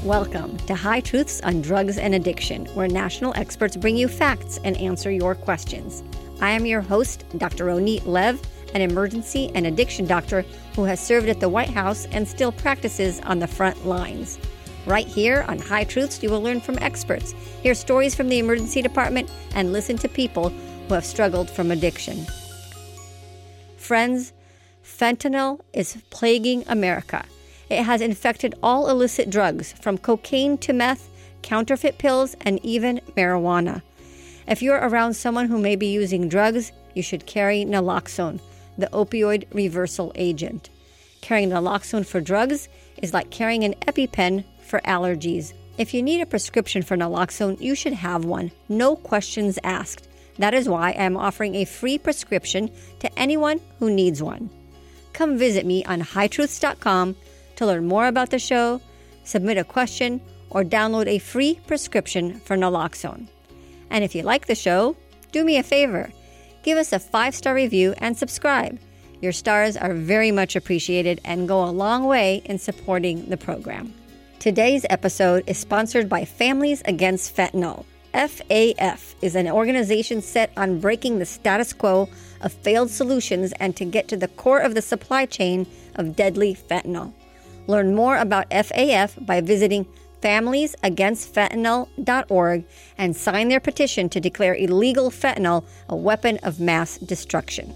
Welcome to High Truths on Drugs and Addiction, where national experts bring you facts and answer your questions. I am your host, Dr. Ronit Lev, an emergency and addiction doctor who has served at the White House and still practices on the front lines. Right here on High Truths, you will learn from experts, hear stories from the emergency department, and listen to people who have struggled from addiction. Friends, fentanyl is plaguing America. It has infected all illicit drugs, from cocaine to meth, counterfeit pills, and even marijuana. If you're around someone who may be using drugs, you should carry naloxone, the opioid reversal agent. Carrying naloxone for drugs is like carrying an EpiPen for allergies. If you need a prescription for naloxone, you should have one. No questions asked. That is why I am offering a free prescription to anyone who needs one. Come visit me on hightruths.com to learn more about the show, submit a question, or download a free prescription for naloxone. And if you like the show, do me a favor. Give us a 5-star review and subscribe. Your stars are very much appreciated and go a long way in supporting the program. Today's episode is sponsored by Families Against Fentanyl. FAF is an organization set on breaking the status quo of failed solutions and to get to the core of the supply chain of deadly fentanyl. Learn more about FAF by visiting familiesagainstfentanyl.org and sign their petition to declare illegal fentanyl a weapon of mass destruction.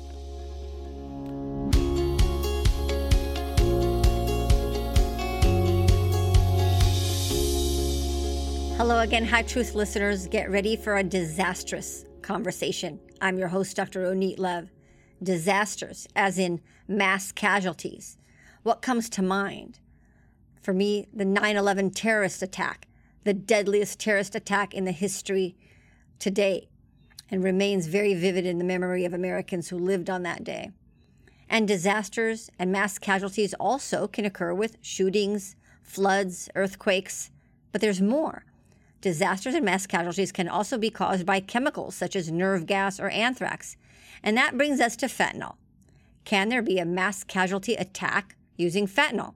Hello again, High Truth listeners. Get ready for a disastrous conversation. I'm your host, Dr. Ronit Lev. Disasters, as in mass casualties. What comes to mind? For me, the 9/11 terrorist attack, the deadliest terrorist attack in the history to date, and remains very vivid in the memory of Americans who lived on that day. And disasters and mass casualties also can occur with shootings, floods, earthquakes, but there's more. Disasters and mass casualties can also be caused by chemicals such as nerve gas or anthrax. And that brings us to fentanyl. Can there be a mass casualty attack using fentanyl?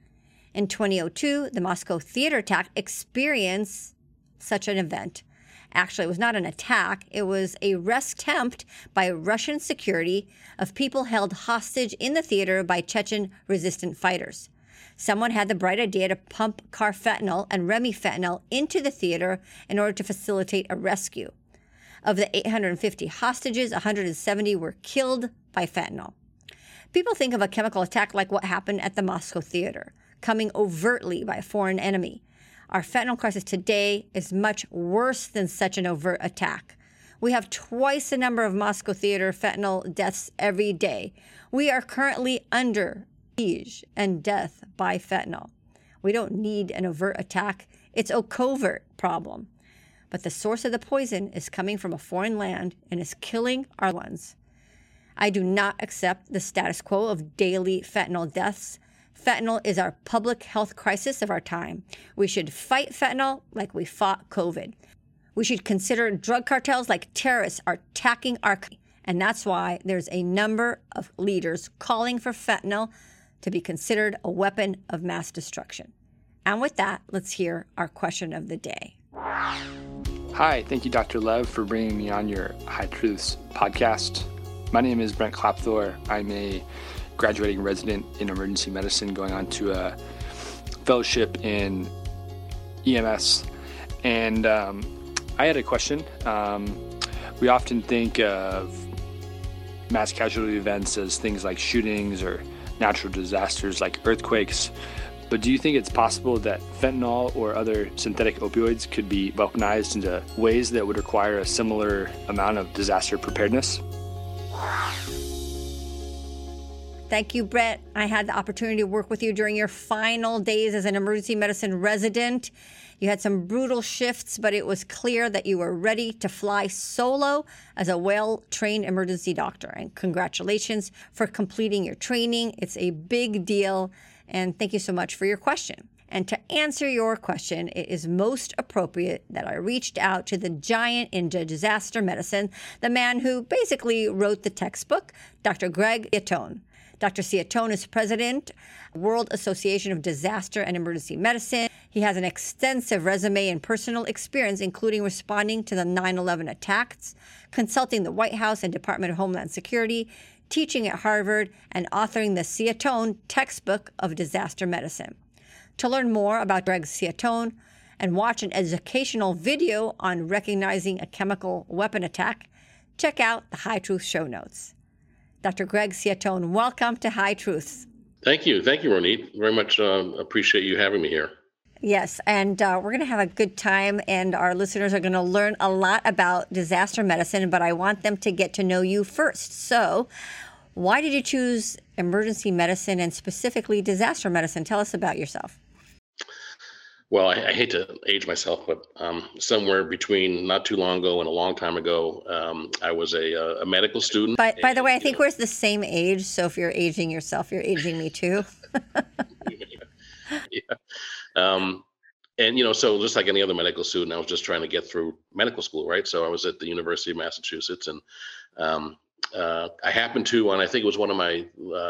In 2002, the Moscow theater attack experienced such an event. Actually, it was not an attack. It was a rescue attempt by Russian security of people held hostage in the theater by Chechen-resistant fighters. Someone had the bright idea to pump carfentanil and remifentanil into the theater in order to facilitate a rescue. Of the 850 hostages, 170 were killed by fentanyl. People think of a chemical attack like what happened at the Moscow theater, coming overtly by a foreign enemy. Our fentanyl crisis today is much worse than such an overt attack. We have twice the number of Moscow theater fentanyl deaths every day. We are currently under siege and death by fentanyl. We don't need an overt attack. It's a covert problem. But the source of the poison is coming from a foreign land and is killing our ones. I do not accept the status quo of daily fentanyl deaths. Fentanyl is our public health crisis of our time. We should fight fentanyl like we fought COVID. We should consider drug cartels like terrorists are attacking our country. And that's why there's a number of leaders calling for fentanyl to be considered a weapon of mass destruction. And with that, let's hear our question of the day. Hi, thank you, Dr. Lev, for bringing me on your High Truths podcast. My name is Brent Klapthor. I'm a graduating resident in emergency medicine going on to a fellowship in EMS. And I had a question. We often think of mass casualty events as things like shootings or natural disasters like earthquakes. But do you think it's possible that fentanyl or other synthetic opioids could be weaponized into ways that would require a similar amount of disaster preparedness? Thank you, Brett. I had the opportunity to work with you during your final days as an emergency medicine resident. You had some brutal shifts, but it was clear that you were ready to fly solo as a well-trained emergency doctor. And congratulations for completing your training. It's a big deal. And thank you so much for your question. And to answer your question, it is most appropriate that I reached out to the giant in disaster medicine, the man who basically wrote the textbook, Dr. Greg Yatone. Dr. Ciatone is president, World Association of Disaster and Emergency Medicine. He has an extensive resume and personal experience, including responding to the 9/11 attacks, consulting the White House and Department of Homeland Security, teaching at Harvard, and authoring the Ciatone Textbook of Disaster Medicine. To learn more about Greg Ciatone and watch an educational video on recognizing a chemical weapon attack, check out the High Truth show notes. Dr. Greg Ciatone, welcome to High Truths. Thank you. Thank you, Ronit. Very much appreciate you having me here. Yes, and we're going to have a good time, and our listeners are going to learn a lot about disaster medicine, but I want them to get to know you first. So why did you choose emergency medicine and specifically disaster medicine? Tell us about yourself. Well, I hate to age myself, but somewhere between not too long ago and a long time ago, I was a medical student. By the way, I think we're the same age, so if you're aging yourself, you're aging me too. Yeah. And, so just like any other medical student, I was just trying to get through medical school, right? So I was at the University of Massachusetts, and I happened to, and I think it was one of my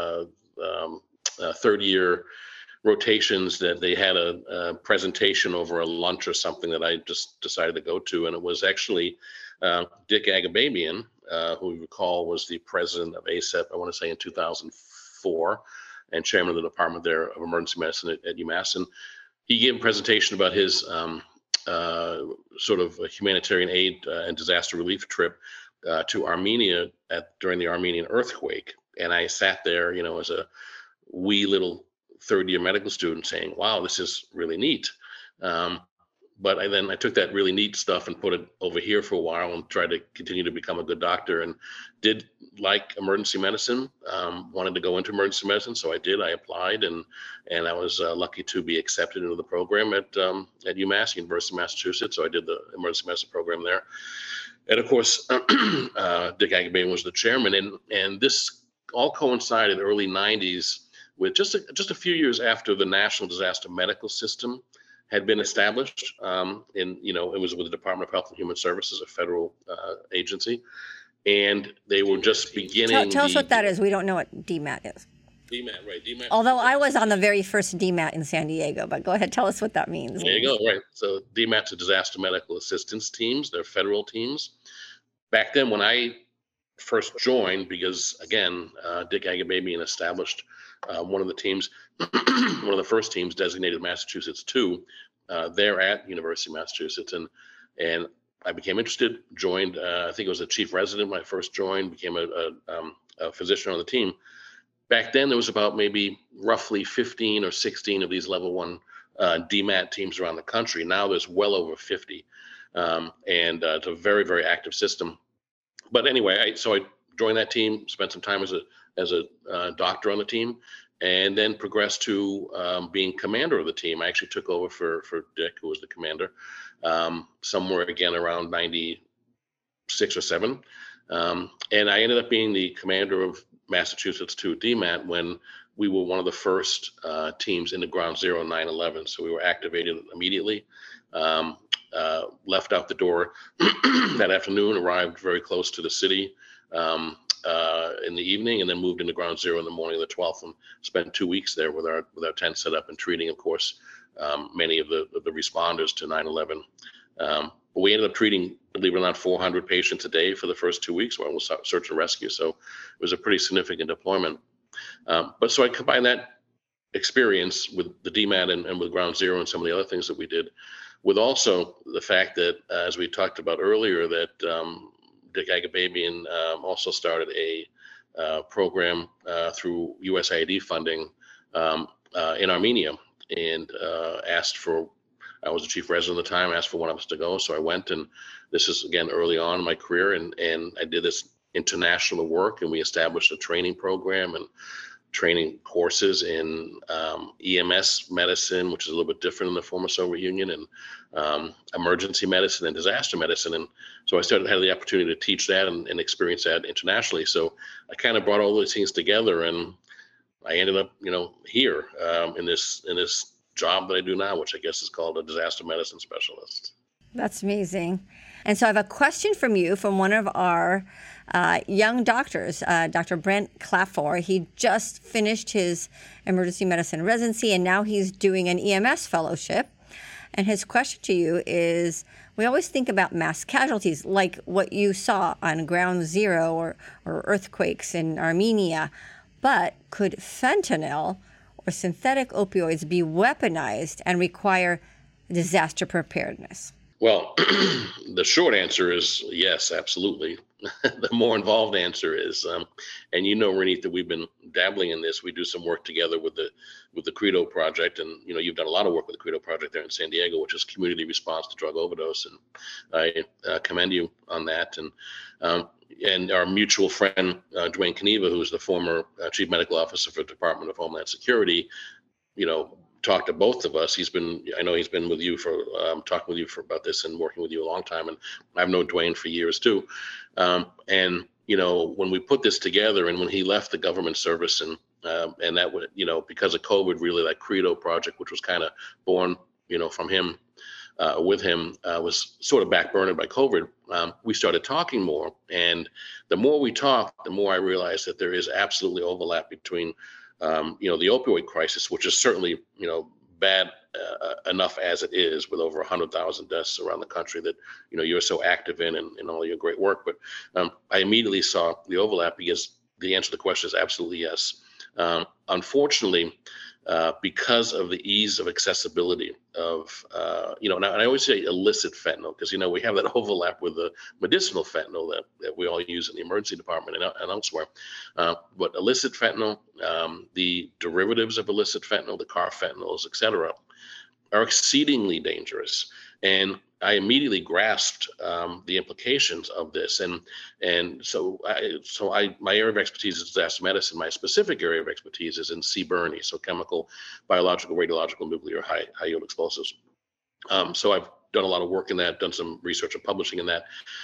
third year rotations, that they had a presentation over a lunch or something that I just decided to go to. And it was actually Dick Agbabian, who we recall was the president of ACEP, I want to say in 2004, and chairman of the department there of emergency medicine at UMass. And he gave a presentation about his sort of a humanitarian aid and disaster relief trip to Armenia during the Armenian earthquake. And I sat there, as a wee little third-year medical student saying, wow, this is really neat. But I took that really neat stuff and put it over here for a while and tried to continue to become a good doctor, and did like emergency medicine, wanted to go into emergency medicine. So I did. I applied, and I was lucky to be accepted into the program at UMass, University of Massachusetts. So I did the emergency medicine program there. And of course, Dick Agbabian was the chairman, and this all coincided early 90s with just a few years after the National Disaster Medical System had been established. It was with the Department of Health and Human Services, a federal agency, and they were just beginning. Tell us what that is. We don't know what DMAT is. DMAT, right? DMAT. Although I was on the very first DMAT in San Diego, but go ahead, tell us what that means. There you go. Right. So DMAT's a disaster medical assistance teams. They're federal teams. Back then, when I first joined, because again, Dick Agbabian established one of the teams, one of the first teams designated Massachusetts 2 there at University of Massachusetts, and I became interested. Joined, I think it was a chief resident when I first joined. Became a physician on the team. Back then, there was about maybe roughly 15 or 16 of these level 1 DMAT teams around the country. Now there's well over 50, and it's a very, very active system. But anyway, so I joined that team, spent some time as a doctor on the team, and then progressed to being commander of the team. I actually took over for Dick, who was the commander, somewhere again around 96 or 7. And I ended up being the commander of Massachusetts 2 DMAT when we were one of the first teams into Ground Zero 9/11. So we were activated immediately. Left out the door that afternoon, arrived very close to the city in the evening, and then moved into Ground Zero in the morning of the 12th, and spent 2 weeks there with our tent set up and treating, of course, many of the responders to 9/11. But we ended up treating, believe it or not, 400 patients a day for the first 2 weeks while we was search and rescue. So it was a pretty significant deployment. But so I combined that experience with the DMAT and with Ground Zero and some of the other things that we did, with also the fact that, as we talked about earlier, that Dick Agbabian also started a program through USAID funding in Armenia, and asked for, I was the chief resident at the time, asked for one of us to go. So I went, and this is, again, early on in my career, and I did this international work, and we established a training program and training courses in EMS medicine, which is a little bit different in the former Soviet Union, and emergency medicine and disaster medicine. And so I had the opportunity to teach that and experience that internationally. So I kind of brought all those things together, and I ended up, here in this job that I do now, which I guess is called a disaster medicine specialist. That's amazing. And so I have a question from you from one of our young doctors. Dr. Brent Klaffour, he just finished his emergency medicine residency, and now he's doing an EMS fellowship. And his question to you is, we always think about mass casualties like what you saw on Ground Zero or earthquakes in Armenia, but could fentanyl or synthetic opioids be weaponized and require disaster preparedness? Well, the short answer is yes, absolutely. The more involved answer is, and Renit, that we've been dabbling in this. We do some work together with the Credo Project, and you've done a lot of work with the Credo Project there in San Diego, which is community response to drug overdose, and I commend you on that. And our mutual friend Duane Kaniva, who's the former chief medical officer for the Department of Homeland Security, talked to both of us. I know he's been with you for talking with you for about this and working with you a long time, and I've known Duane for years too. And when we put this together, and when he left the government service, and that would because of COVID, really, that Credo Project, which was kind of born from him, with him, was sort of backburnered by COVID. We started talking more, and the more we talked, the more I realized that there is absolutely overlap between the opioid crisis, which is certainly, bad enough as it is, with over 100,000 deaths around the country that, you're so active in and all your great work. But I immediately saw the overlap, because the answer to the question is absolutely yes. Unfortunately, because of the ease of accessibility of, and I always say illicit fentanyl, because, we have that overlap with the medicinal fentanyl that we all use in the emergency department and elsewhere. But illicit fentanyl, the derivatives of illicit fentanyl, the carfentanyls, et cetera, are exceedingly dangerous. And I immediately grasped the implications of this, and so my area of expertise is disaster medicine. My specific area of expertise is in CBRNE, so chemical, biological, radiological, nuclear, high yield explosives. So I've done a lot of work in that, done some research and publishing in that,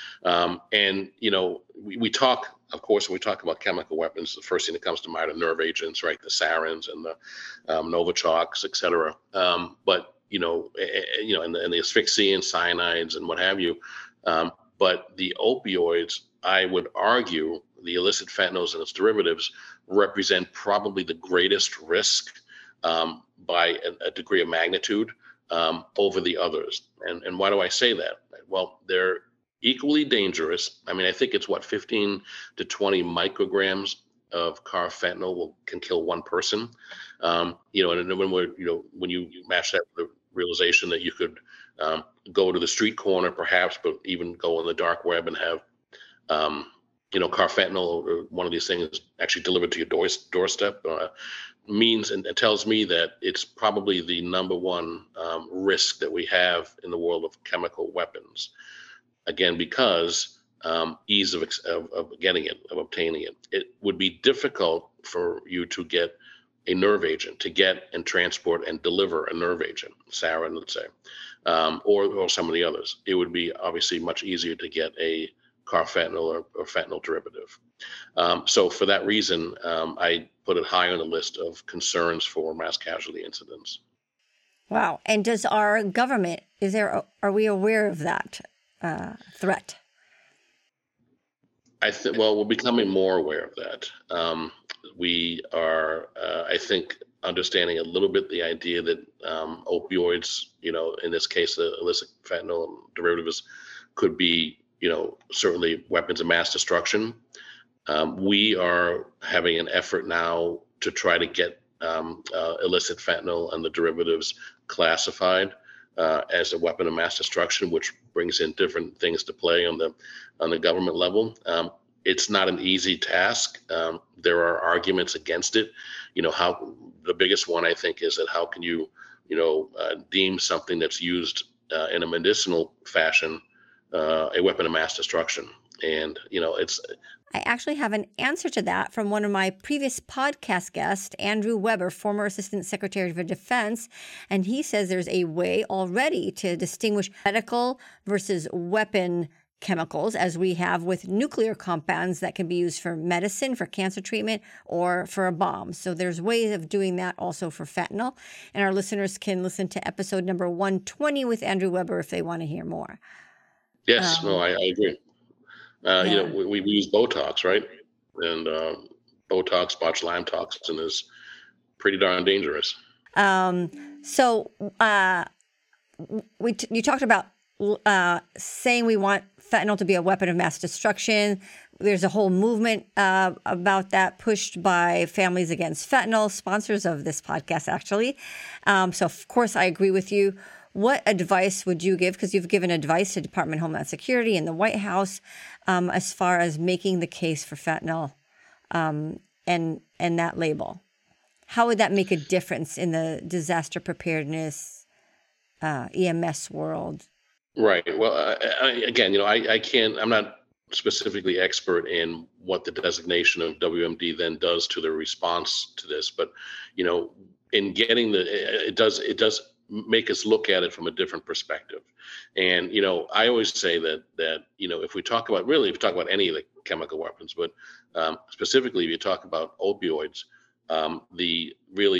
and we talk, of course, when we talk about chemical weapons, the first thing that comes to mind are nerve agents, right? The sarins and the Novichoks, et cetera. But and the asphyxiant cyanides and what have you. But the opioids, I would argue, the illicit fentanyls and its derivatives represent probably the greatest risk by a degree of magnitude over the others. And why do I say that? Well, they're equally dangerous. I mean, I think it's 15 to 20 micrograms of carfentanyl can kill one person. And when you match that with the realization that you could go to the street corner, perhaps, but even go on the dark web and have, carfentanyl or one of these things actually delivered to your doorstep, means and tells me that it's probably the number one risk that we have in the world of chemical weapons. Again, because ease of getting it, of obtaining it. It would be difficult for you to get a nerve agent, to get and transport and deliver a nerve agent, sarin, let's say, or some of the others. It would be obviously much easier to get a carfentanyl or fentanyl derivative. So for that reason, I put it high on the list of concerns for mass casualty incidents. Wow. And does our government, are we aware of that threat? Well, we're becoming more aware of that. We are, I think, understanding a little bit the idea that opioids, in this case, the illicit fentanyl derivatives, could be, certainly weapons of mass destruction. We are having an effort now to try to get illicit fentanyl and the derivatives classified as a weapon of mass destruction, which brings in different things to play on the government level. It's not an easy task. There are arguments against it. How the biggest one, I think, is that how can you, deem something that's used in a medicinal fashion a weapon of mass destruction? And it's. I actually have an answer to that from one of my previous podcast guests, Andrew Weber, former Assistant Secretary for Defense. And he says there's a way already to distinguish medical versus weapon chemicals, as we have with nuclear compounds that can be used for medicine, for cancer treatment, or for a bomb. So there's ways of doing that also for fentanyl. And our listeners can listen to episode number 120 with Andrew Weber if they want to hear more. Yes, no, I agree. Yeah. We use Botox, right? And Botox, botulinum toxin is pretty darn dangerous. Um, so you talked about saying we want fentanyl to be a weapon of mass destruction. There's a whole movement about that pushed by Families Against Fentanyl, sponsors of this podcast, actually. So, of course, I agree with you. What advice would you give? Because you've given advice to Department of Homeland Security and the White House as far as making the case for fentanyl and that label. How would that make a difference in the disaster preparedness EMS world? Right. Well, again, I can't. I'm not specifically expert in what the designation of WMD then does to the response to this, but in getting it does make us look at it from a different perspective. And I always say that if we talk about any of the chemical weapons, but specifically if you talk about opioids, the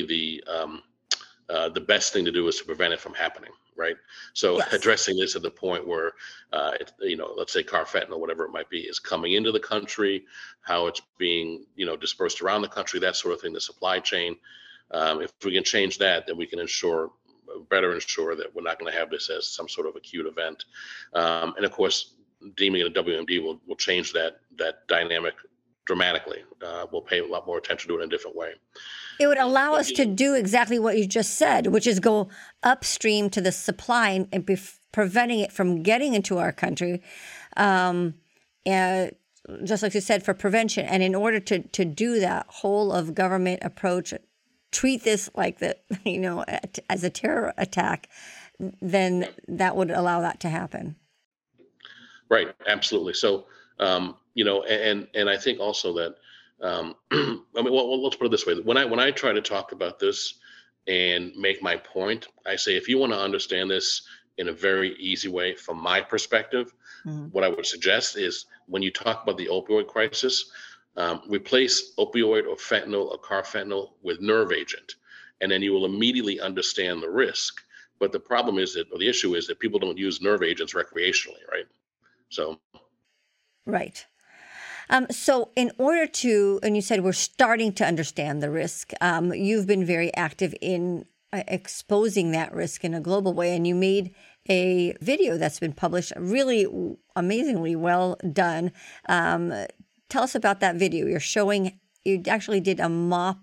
best thing to do is to prevent it from happening. Right. So Yes. addressing this at the point where, let's say carfentanil, whatever it might be, is coming into the country, how it's being, dispersed around the country, that sort of thing, the supply chain. If we can change that, then we can better ensure that we're not going to have this as some sort of acute event. And of course, deeming it a WMD will change that dynamic dramatically. We'll pay a lot more attention to it in a different way. It would allow us to do exactly what you just said, which is go upstream to the supply and be preventing it from getting into our country. And just like you said, for prevention. And in order to do that whole of government approach, treat this like as a terror attack, then that would allow that to happen. Right. Absolutely. So, and I think also that, let's put it this way. When I try to talk about this and make my point, I say, if you want to understand this in a very easy way, from my perspective, what I would suggest is when you talk about the opioid crisis, replace opioid or fentanyl or carfentanil with nerve agent, and then you will immediately understand the risk. But the problem is or the issue is that people don't use nerve agents recreationally, right? So. Right. So in order to, and you said we're starting to understand the risk, you've been very active in exposing that risk in a global way, and you made a video that's been published, really amazingly well done. Tell us about that video. You actually did a mock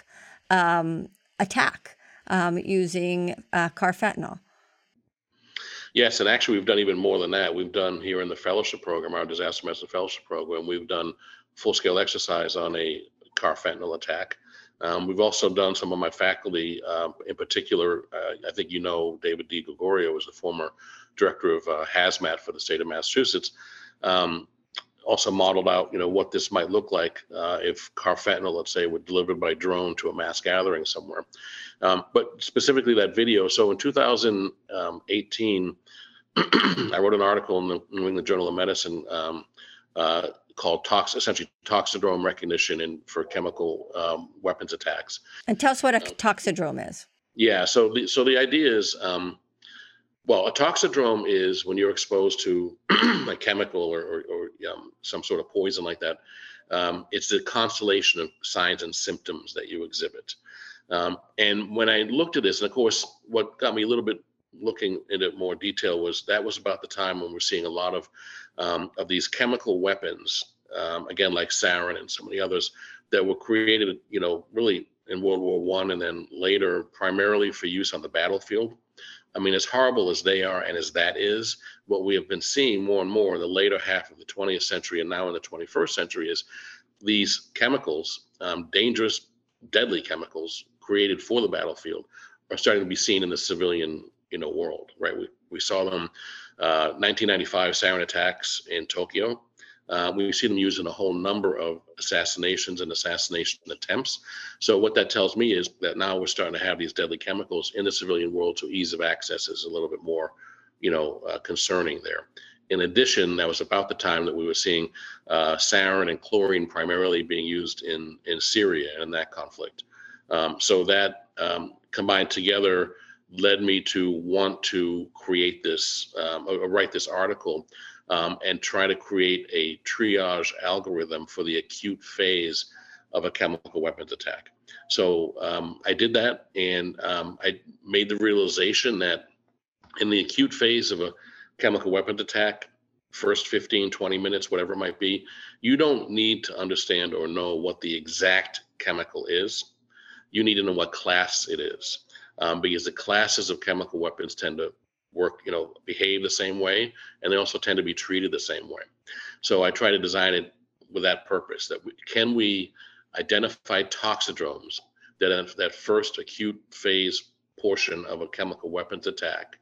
attack using carfentanil. Yes, and actually we've done even more than that. We've done here in the fellowship program, our disaster medicine fellowship program, we've done full-scale exercise on a carfentanil attack. We've also done, some of my faculty, in particular, I think David D. Gregorio was the former director of hazmat for the state of Massachusetts, also modeled out, what this might look like if carfentanil, let's say, were delivered by drone to a mass gathering somewhere. But specifically that video. So in 2018, I wrote an article in the New England Journal of Medicine called essentially toxidrome recognition for chemical weapons attacks. And tell us what a toxidrome is. Yeah. So the idea is, a toxidrome is when you're exposed to a chemical or some sort of poison like that. It's the constellation of signs and symptoms that you exhibit. And when I looked at this, and of course, what got me a little bit looking into more detail was about the time when we're seeing a lot of these chemical weapons, again, like sarin and some of the others that were created, really in World War I and then later primarily for use on the battlefield. I mean, as horrible as they are and as that is, what we have been seeing more and more in the later half of the 20th century and now in the 21st century is these chemicals, dangerous, deadly chemicals created for the battlefield, are starting to be seen in the civilian, world, right? We saw them 1995 sarin attacks in Tokyo. We see them used in a whole number of assassinations and assassination attempts. So what that tells me is that now we're starting to have these deadly chemicals in the civilian world, so ease of access is a little bit more, concerning there. In addition, that was about the time that we were seeing sarin and chlorine primarily being used in Syria and that conflict. So that combined together led me to want to create this, or write this article and try to create a triage algorithm for the acute phase of a chemical weapons attack. So I did that, and I made the realization that in the acute phase of a chemical weapons attack, first 15, 20 minutes, whatever it might be, you don't need to understand or know what the exact chemical is. You need to know what class it is, because the classes of chemical weapons tend to work, behave the same way, and they also tend to be treated the same way. So I try to design it with that purpose, that can we identify toxidromes that first acute phase portion of a chemical weapons attack,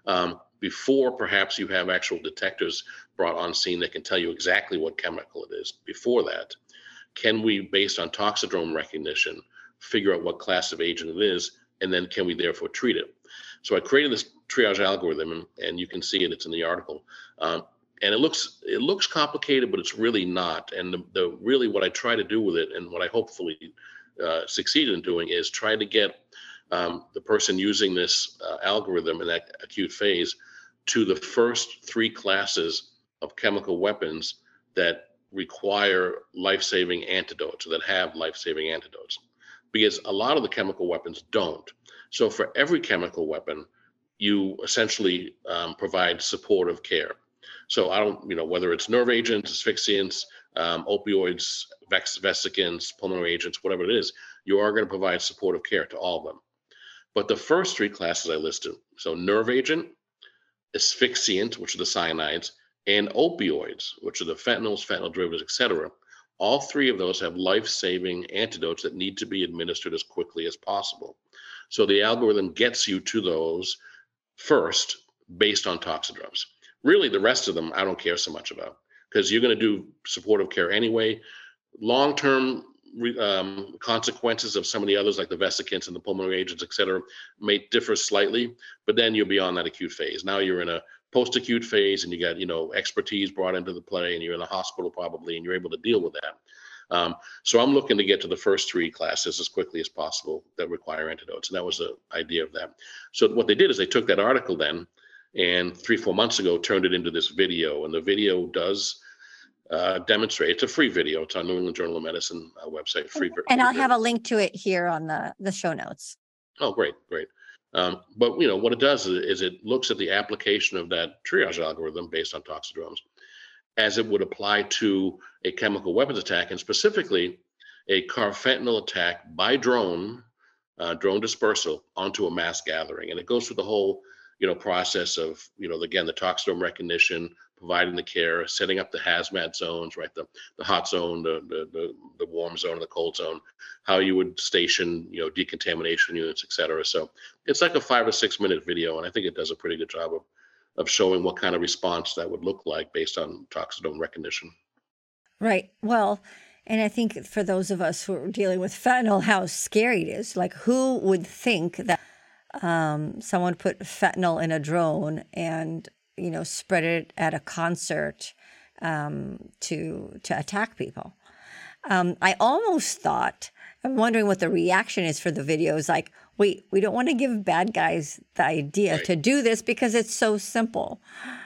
before perhaps you have actual detectors brought on scene that can tell you exactly what chemical it is. Before that, can we, based on toxidrome recognition, figure out what class of agent it is, and then can we therefore treat it? So I created this triage algorithm, and you can see it, it's in the article. And it looks complicated, but it's really not. And the really what I try to do with it, and what I hopefully succeed in doing, is try to get the person using this algorithm in that acute phase to the first three classes of chemical weapons that require life-saving antidotes, or that have life-saving antidotes, because a lot of the chemical weapons don't. So for every chemical weapon, you essentially provide supportive care. So I don't, whether it's nerve agents, asphyxiants, opioids, vesicants, pulmonary agents, whatever it is, you are going to provide supportive care to all of them. But the first three classes I listed, so nerve agent, asphyxiant, which are the cyanides, and opioids, which are the fentanyls, fentanyl derivatives, et cetera, all three of those have life-saving antidotes that need to be administered as quickly as possible. So the algorithm gets you to those first based on toxidromes. Really, the rest of them, I don't care so much about, because you're going to do supportive care anyway. Long-term consequences of some of the others, like the vesicants and the pulmonary agents, et cetera, may differ slightly, but then you're beyond that acute phase. Now you're in a post-acute phase, and you got, expertise brought into the play, and you're in a hospital probably, and you're able to deal with that. So I'm looking to get to the first three classes as quickly as possible that require antidotes. And that was the idea of that. So what they did is they took that article then, and 3-4 months ago turned it into this video. And the video does demonstrate, it's a free video. It's on New England Journal of Medicine website. Free. And I'll have a link to it here on the show notes. Oh, great. But what it does is it looks at the application of that triage algorithm based on toxidromes as it would apply to a chemical weapons attack, and specifically a carfentanil attack by drone dispersal onto a mass gathering. And it goes through the whole process of, again, the toxidrome recognition, providing the care, setting up the hazmat zones, right? The hot zone, the warm zone, the cold zone, how you would station, decontamination units, et cetera. So it's like a 5 or 6 minute video. And I think it does a pretty good job of showing what kind of response that would look like based on toxidrome recognition. Right. Well, and I think for those of us who are dealing with fentanyl, how scary it is. Like, who would think that someone put fentanyl in a drone and spread it at a concert to attack people? I almost thought, I'm wondering what the reaction is for the videos. Like, wait, we don't want to give bad guys the idea to do this because it's so simple.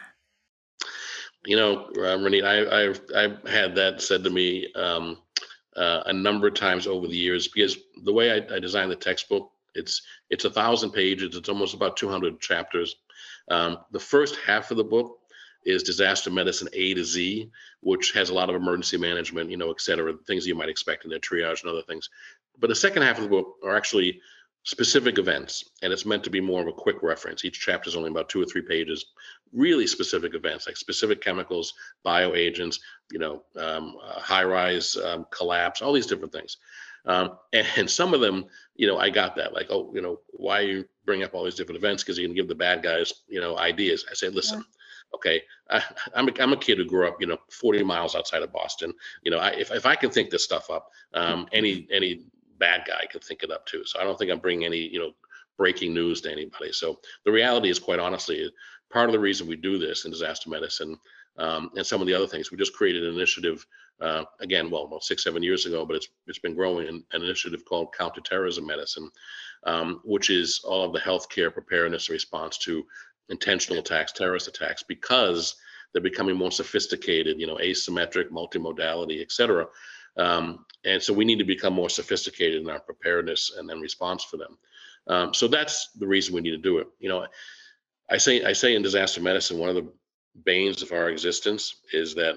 Renita, I've had that said to me a number of times over the years, because the way I designed the textbook, it's 1,000 pages. It's almost about 200 chapters. The first half of the book is disaster medicine A to Z, which has a lot of emergency management, et cetera, things you might expect in their triage and other things. But the second half of the book are actually specific events, and it's meant to be more of a quick reference. Each chapter is only about 2 or 3 pages, really specific events, like specific chemicals, bioagents, high-rise collapse, all these different things. And some of them, I got that, like, why you bring up all these different events? Because you can give the bad guys, ideas. I say, listen, okay, I'm a kid who grew up, 40 miles outside of Boston. If I can think this stuff up, any bad guy can think it up too. So I don't think I'm bringing any, breaking news to anybody. So the reality is, quite honestly, part of the reason we do this in disaster medicine and some of the other things, we just created an initiative again, about 6-7 years ago, but it's been growing, an initiative called Counterterrorism Medicine, which is all of the healthcare preparedness and response to intentional attacks, terrorist attacks, because They're becoming more sophisticated, asymmetric, multimodality, et cetera. And so we need to become more sophisticated in our preparedness and then response for them. So that's the reason we need to do it. I say in disaster medicine, one of the banes of our existence is that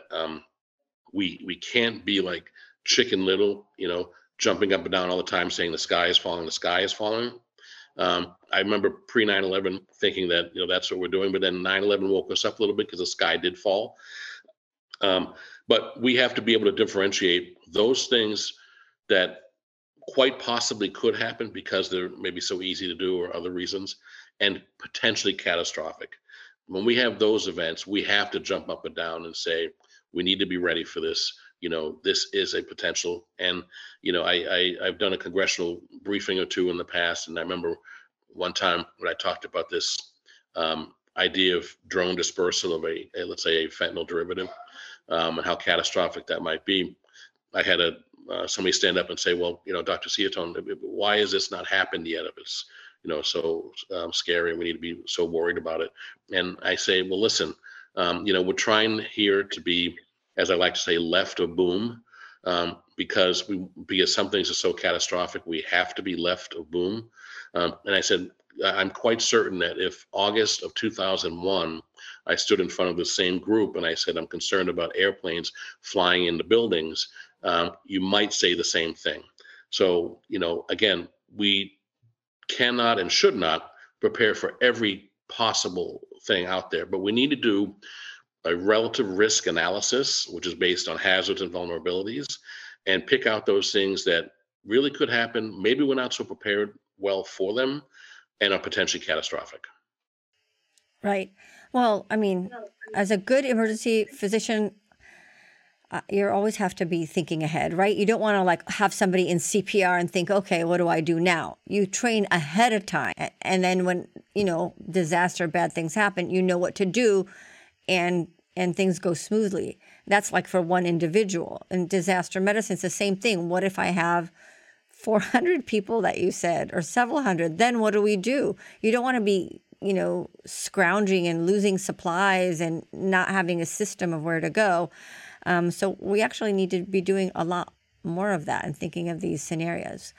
we can't be like Chicken Little, jumping up and down all the time saying the sky is falling, the sky is falling. I remember pre 9/11 thinking that that's what we're doing, but then 9/11 woke us up a little bit because the sky did fall. But we have to be able to differentiate those things that quite possibly could happen because they're maybe so easy to do or other reasons, and potentially catastrophic. When we have those events, we have to jump up and down and say, we need to be ready for this. This is a potential. And, I've done a congressional briefing or two in the past. And I remember one time when I talked about this idea of drone dispersal of let's say a fentanyl derivative, and how catastrophic that might be. I had somebody stand up and say, well, Dr. Ciatone, why has this not happened yet? If it's, so scary and we need to be so worried about it. And I say, well, listen, we're trying here to be, as I like to say, left of boom, because some things are so catastrophic, we have to be left of boom. And I said, I'm quite certain that if August of 2001, I stood in front of the same group and I said, I'm concerned about airplanes flying into buildings, you might say the same thing. So, again, we cannot and should not prepare for every possible thing out there, but we need to do a relative risk analysis, which is based on hazards and vulnerabilities, and pick out those things that really could happen. Maybe we're not so prepared well for them and are potentially catastrophic. Right. Well, I mean, as a good emergency physician, you always have to be thinking ahead, right? You don't want to have somebody in CPR and think, okay, what do I do now? You train ahead of time. And then when, disaster, bad things happen, you know what to do and things go smoothly. That's like for one individual. In disaster medicine, it's the same thing. What if I have 400 people that you said, or several hundred? Then what do we do? You don't want to be, scrounging and losing supplies and not having a system of where to go. So we actually need to be doing a lot more of that and thinking of these scenarios.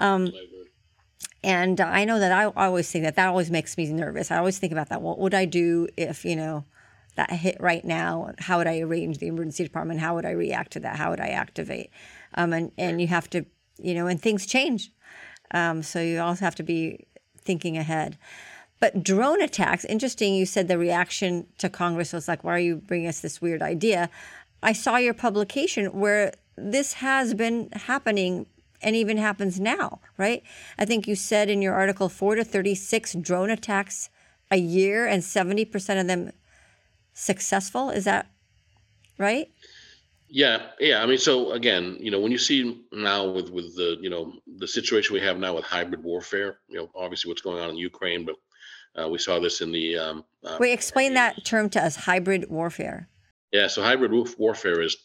And I know that I always think that always makes me nervous. I always think about that. What would I do if, that hit right now? How would I arrange the emergency department? How would I react to that? How would I activate? And you have to, and things change. So you also have to be thinking ahead. But drone attacks, interesting. You said the reaction to Congress was like, why are you bringing us this weird idea? I saw your publication where this has been happening and even happens now, right? I think you said in your article 4 to 36 drone attacks a year and 70% of them successful. Is that right? Yeah. I mean, so again, when you see now with the the situation we have now with hybrid warfare, obviously what's going on in Ukraine, but we saw this in the wait, explain that term to us, hybrid warfare. Yeah, so hybrid warfare is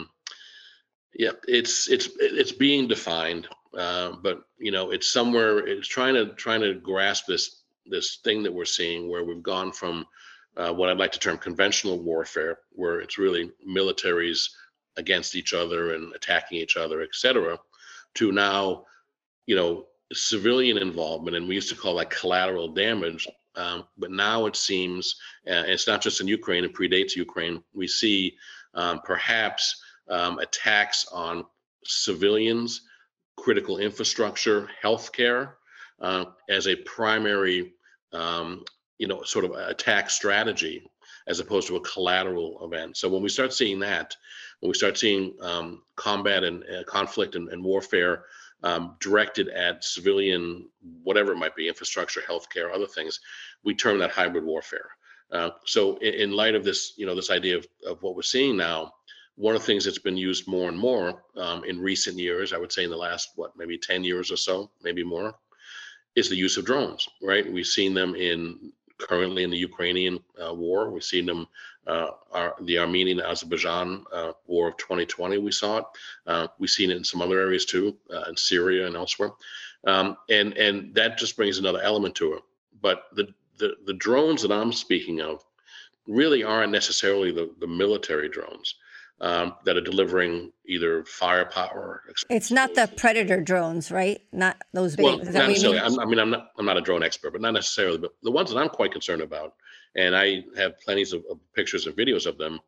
it's being defined, but it's somewhere, it's trying to grasp this thing that we're seeing where we've gone from what I'd like to term conventional warfare, where it's really militaries against each other and attacking each other, et cetera, to now, civilian involvement. And we used to call that collateral damage. But now it seems, it's not just in Ukraine, it predates Ukraine. We see perhaps attacks on civilians, critical infrastructure, healthcare, as a primary, sort of attack strategy, as opposed to a collateral event. So when we start seeing that, when we start seeing combat and conflict and warfare directed at civilian, whatever it might be, infrastructure, healthcare, other things, we term that hybrid warfare. So in light of this, this idea of what we're seeing now, one of the things that's been used more and more in recent years, I would say in the last, maybe 10 years or so, maybe more, is the use of drones, right? We've seen them currently in the Ukrainian war. We've seen them, the Armenian-Azerbaijan war of 2020, we saw it. We've seen it in some other areas too, in Syria and elsewhere. And that just brings another element to it. But the drones that I'm speaking of, really aren't necessarily the military drones that are delivering either firepower. It's not the Predator drones, right? Not those big. Well, Is that not what you necessarily. mean? I'm not a drone expert, but not necessarily. But the ones that I'm quite concerned about, and I have plenty of pictures and videos of them,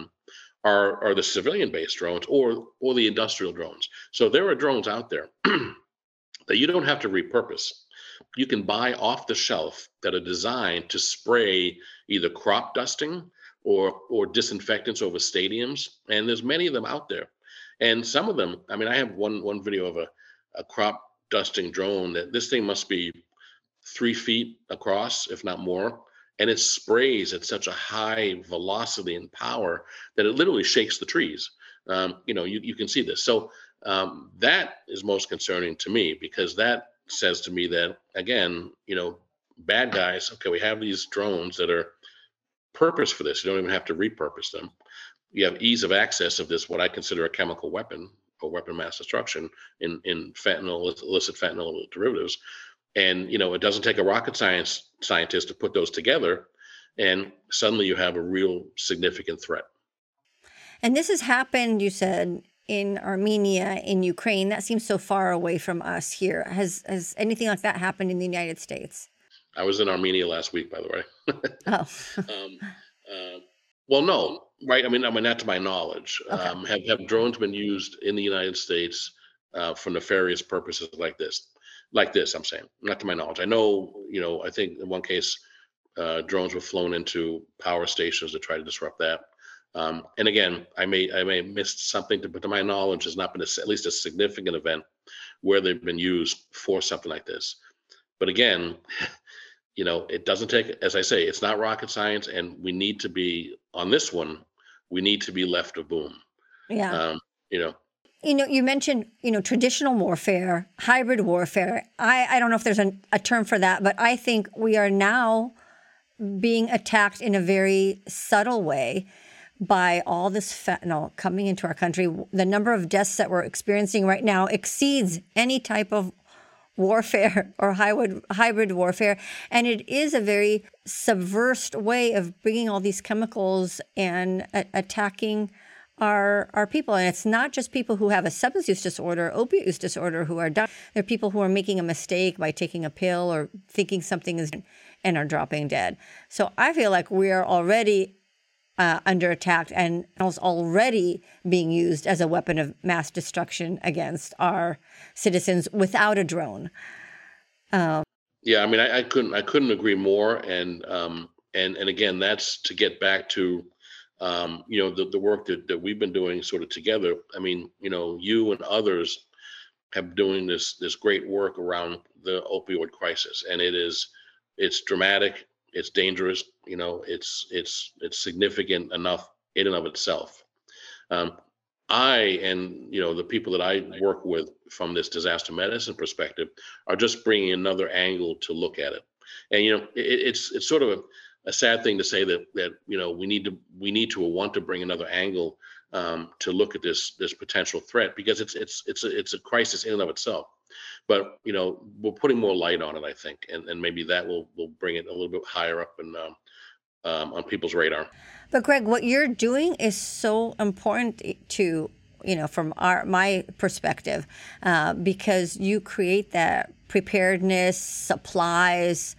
are the civilian-based drones or the industrial drones. So there are drones out there that you don't have to repurpose. You can buy off the shelf that are designed to spray either crop dusting or disinfectants over stadiums, and there's many of them out there. And some of them, I mean, I have one video of a crop dusting drone that this thing must be 3 feet across, if not more, and it sprays at such a high velocity and power that it literally shakes the trees. You can see this. So that is most concerning to me, because that says to me that, again, bad guys, okay, we have these drones that are purpose for this. You don't even have to repurpose them. You have ease of access of this, what I consider a chemical weapon or weapon of mass destruction in fentanyl, illicit fentanyl derivatives. And, it doesn't take a rocket scientist to put those together. And suddenly you have a real significant threat. And this has happened, you said, in Armenia, in Ukraine. That seems so far away from us here. Has anything like that happened in the United States? I was in Armenia last week, by the way. Oh. Well, no, right? I mean, not to my knowledge. Okay. Have drones been used in the United States for nefarious purposes like this? Like this, I'm saying, not to my knowledge. I know, I think in one case, drones were flown into power stations to try to disrupt that. And again, I may have missed something, but to my knowledge, has not been at least a significant event where they've been used for something like this. But again, it doesn't take, as I say, it's not rocket science, and we need to be on this one. We need to be left of boom. Yeah. You know, you mentioned, traditional warfare, hybrid warfare. I don't know if there's a term for that, but I think we are now being attacked in a very subtle way by all this fentanyl coming into our country. The number of deaths that we're experiencing right now exceeds any type of warfare or hybrid warfare. And it is a very subversive way of bringing all these chemicals and attacking our people. And it's not just people who have a substance use disorder, opiate use disorder, who are dying. There are people who are making a mistake by taking a pill or thinking something is and are dropping dead. So I feel like we are already under attack, and it's already being used as a weapon of mass destruction against our citizens without a drone. Yeah, I mean, I couldn't agree more. And again, that's to get back to the work that we've been doing sort of together. I mean, you and others have doing this great work around the opioid crisis, and it's dramatic. It's dangerous, it's significant enough in and of itself. I and the people that I work with from this disaster medicine perspective are just bringing another angle to look at it. And it's sort of a sad thing to say that we need to want to bring another angle to look at this potential threat, because it's a crisis in and of itself. But we're putting more light on it, I think, and maybe that will bring it a little bit higher up and on people's radar. But Greg, what you're doing is so important to from my perspective, because you create that preparedness, supplies,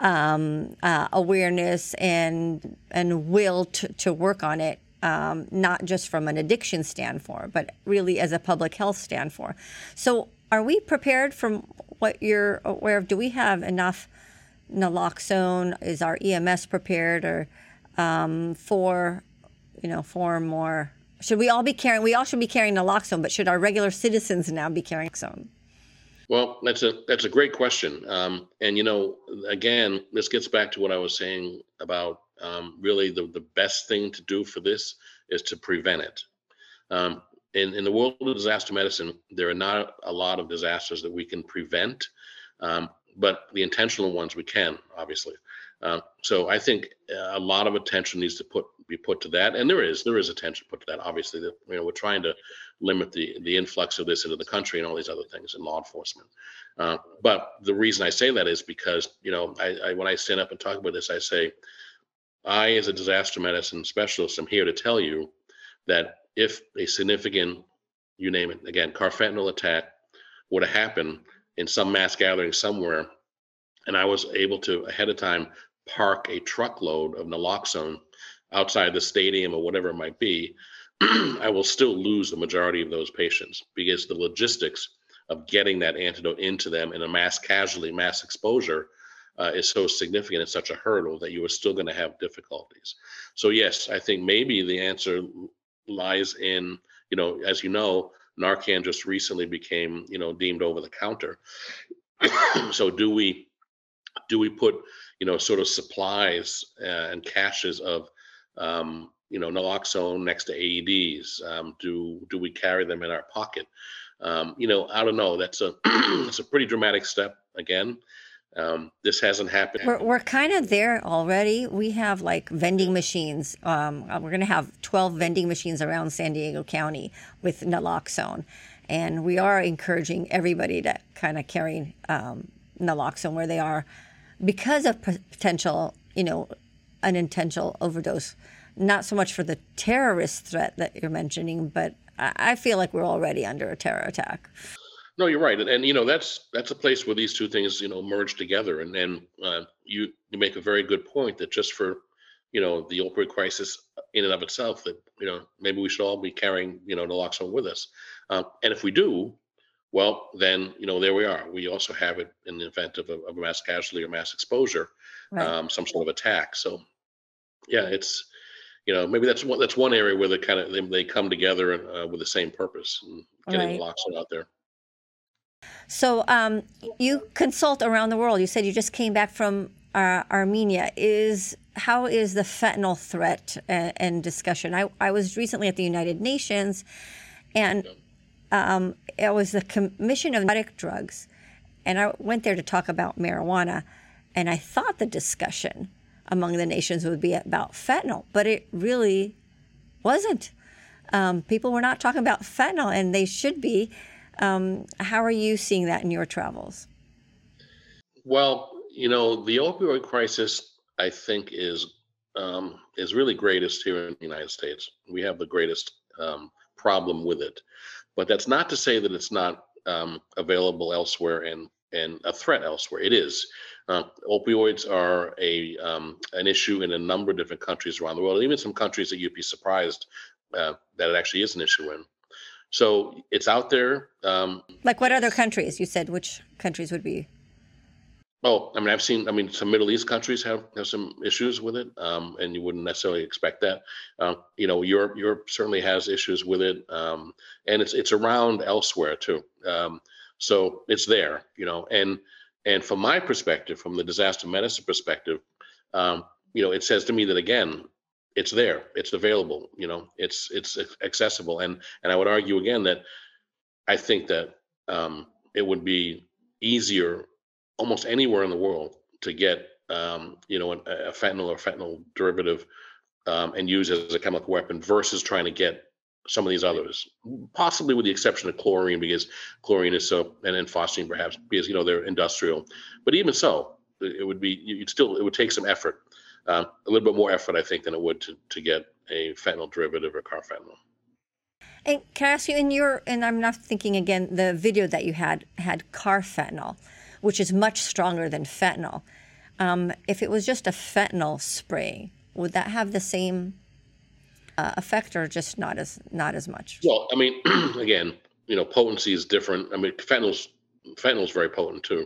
awareness, and will to work on it. Not just from an addiction standpoint, but really as a public health standpoint. So are we prepared from what you're aware of? Do we have enough naloxone? Is our EMS prepared, or for more? Should we all be carrying? We all should be carrying naloxone, but should our regular citizens now be carrying naloxone? Well, that's a great question. And again, this gets back to what I was saying about really the best thing to do for this is to prevent it. In the world of disaster medicine, there are not a lot of disasters that we can prevent, but the intentional ones we can, obviously. So I think a lot of attention needs to be put to that, and there is attention put to that. Obviously, that we're trying to limit the influx of this into the country and all these other things in law enforcement. But the reason I say that is because I when I stand up and talk about this, I say I, as a disaster medicine specialist, am here to tell you that if a significant, you name it, again, carfentanil attack were to happen in some mass gathering somewhere, and I was able to ahead of time park a truckload of naloxone outside the stadium or whatever it might be, I will still lose the majority of those patients because the logistics of getting that antidote into them in a mass casualty, mass exposure is so significant. It's such a hurdle that you are still going to have difficulties. So yes, I think maybe the answer lies in, as you know, Narcan just recently became, deemed over the counter. So do we put, sort of supplies and caches of, naloxone next to AEDs? Do we carry them in our pocket? I don't know. That's a it's a pretty dramatic step. Again, this hasn't happened. We're kind of there already. We have like vending machines. We're going to have 12 vending machines around San Diego County with naloxone, and we are encouraging everybody to kind of carry naloxone where they are, because of potential, unintentional overdose. Not so much for the terrorist threat that you're mentioning, but I feel like we're already under a terror attack. No, you're right, and that's a place where these two things merge together, and then you make a very good point that just for the opioid crisis in and of itself, that maybe we should all be carrying naloxone with us, and if we do, well, then there we are. We also have it in the event of a mass casualty or mass exposure, right. Some sort of attack. So yeah, it's maybe that's one area where they come together with the same purpose, and getting naloxone out there. So you consult around the world. You said you just came back from Armenia. How is the fentanyl threat and discussion? I was recently at the United Nations, and it was the Commission of Narcotic Drugs, and I went there to talk about marijuana, and I thought the discussion among the nations would be about fentanyl, but it really wasn't. People were not talking about fentanyl, and they should be. How are you seeing that in your travels? Well, the opioid crisis, I think, is really greatest here in the United States. We have the greatest problem with it, but that's not to say that it's not available elsewhere and a threat elsewhere. It is. Opioids are an issue in a number of different countries around the world, even some countries that you'd be surprised that it actually is an issue in. So it's out there. Like what other countries? You said which countries would be? Oh, I've seen, some Middle East countries have some issues with it, and you wouldn't necessarily expect that. Europe certainly has issues with it, and it's around elsewhere too. So it's there, and from my perspective, from the disaster medicine perspective, it says to me that, again, it's there, it's available, it's accessible, and I would argue again that I think that it would be easier almost anywhere in the world to get a fentanyl or fentanyl derivative and use it as a chemical weapon versus trying to get some of these others, possibly with the exception of chlorine, because chlorine is so, and then phosphine perhaps, because they're industrial. But even so, it would take some effort. A little bit more effort, I think, than it would to get a fentanyl derivative or carfentanil. And can I ask you, and I'm not thinking again, the video that you had carfentanil, which is much stronger than fentanyl. If it was just a fentanyl spray, would that have the same effect, or just not as much? Well, again, potency is different. Fentanyl's very potent too.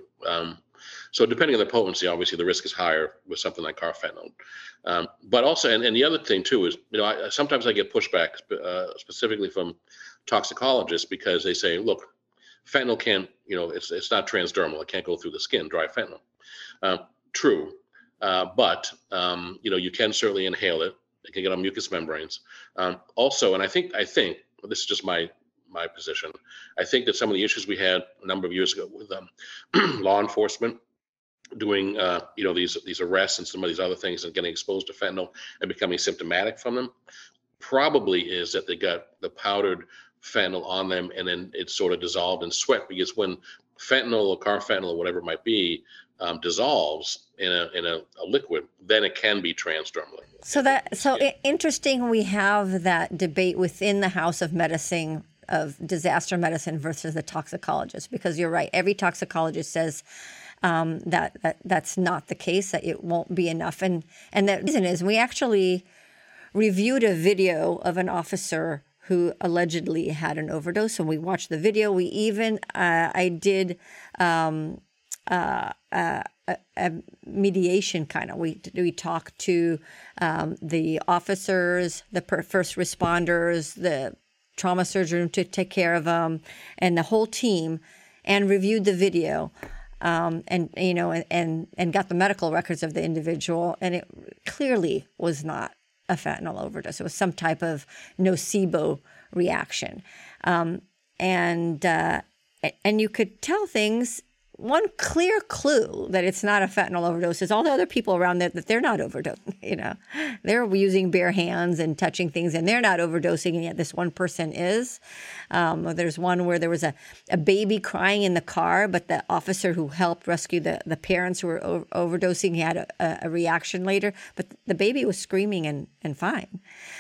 So depending on the potency, obviously the risk is higher with something like carfentanil. But also, and the other thing too is, sometimes I get pushback specifically from toxicologists because they say, look, fentanyl can't, it's not transdermal. It can't go through the skin, dry fentanyl. True. But you can certainly inhale it. It can get on mucous membranes. Also, and I think this is just my position. I think that some of the issues we had a number of years ago with law enforcement doing these arrests and some of these other things and getting exposed to fentanyl and becoming symptomatic from them probably is that they got the powdered fentanyl on them and then it's sort of dissolved in sweat, because when fentanyl or carfentanil or whatever it might be dissolves in a liquid, then it can be transdermal. Interesting. We have that debate within the House of Medicine of disaster medicine versus the toxicologist, because you're right. Every toxicologist says that's not the case, that it won't be enough. And the reason is we actually reviewed a video of an officer who allegedly had an overdose, and we watched the video. We even, I did a mediation kind of. We talked to the officers, the first responders, the trauma surgeon to take care of them, and the whole team, and reviewed the video, and got the medical records of the individual, and it clearly was not a fentanyl overdose. It was some type of nocebo reaction, and you could tell things. One clear clue that it's not a fentanyl overdose is all the other people around there that they're not overdosing. They're using bare hands and touching things, and they're not overdosing, and yet this one person is. There's one where there was a baby crying in the car, but the officer who helped rescue the parents who were overdosing, he had a reaction later, but the baby was screaming and fine.